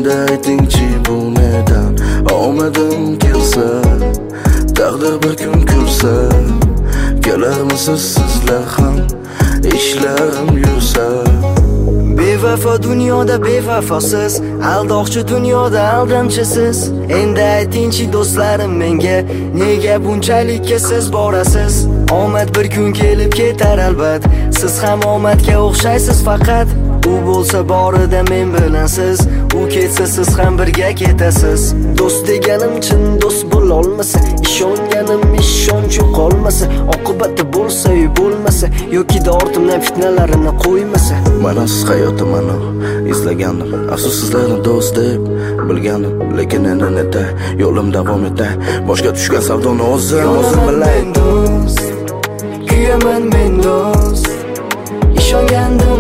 endi aytingchi bu nedan omadim kelsa, taqdir bir kun kulsa, kelarmisiz sizlar ham ishlarim yursa. Bevafo dunyoda bevafosiz, aldoqchi dunyoda aldamchisiz. Endi aytingchi do'stlarim menga, nega bunchalik siz borasiz? Omad bir kun kelib ketar albat, siz ham omadga o'xshaysiz faqat. U bo'lsa borida men bilan siz, u ketsa siz ham birga ketasiz. Do'st deganim chin do'st bo'la olmasa, ishonganim ishonch qolmasa, oqibati bo'lsa-yu bo'lmasa, yoki ortimdan fitnalarini qo'ymasa. Ma'nosiz hayotim mana izlagandim, afsus sizlarni do'st deb bilgandim, lekin endi neta yo'lim davom etay. Boshga tushgan savdoni o'zim bilay. Kuyaman men do'st, ishongandim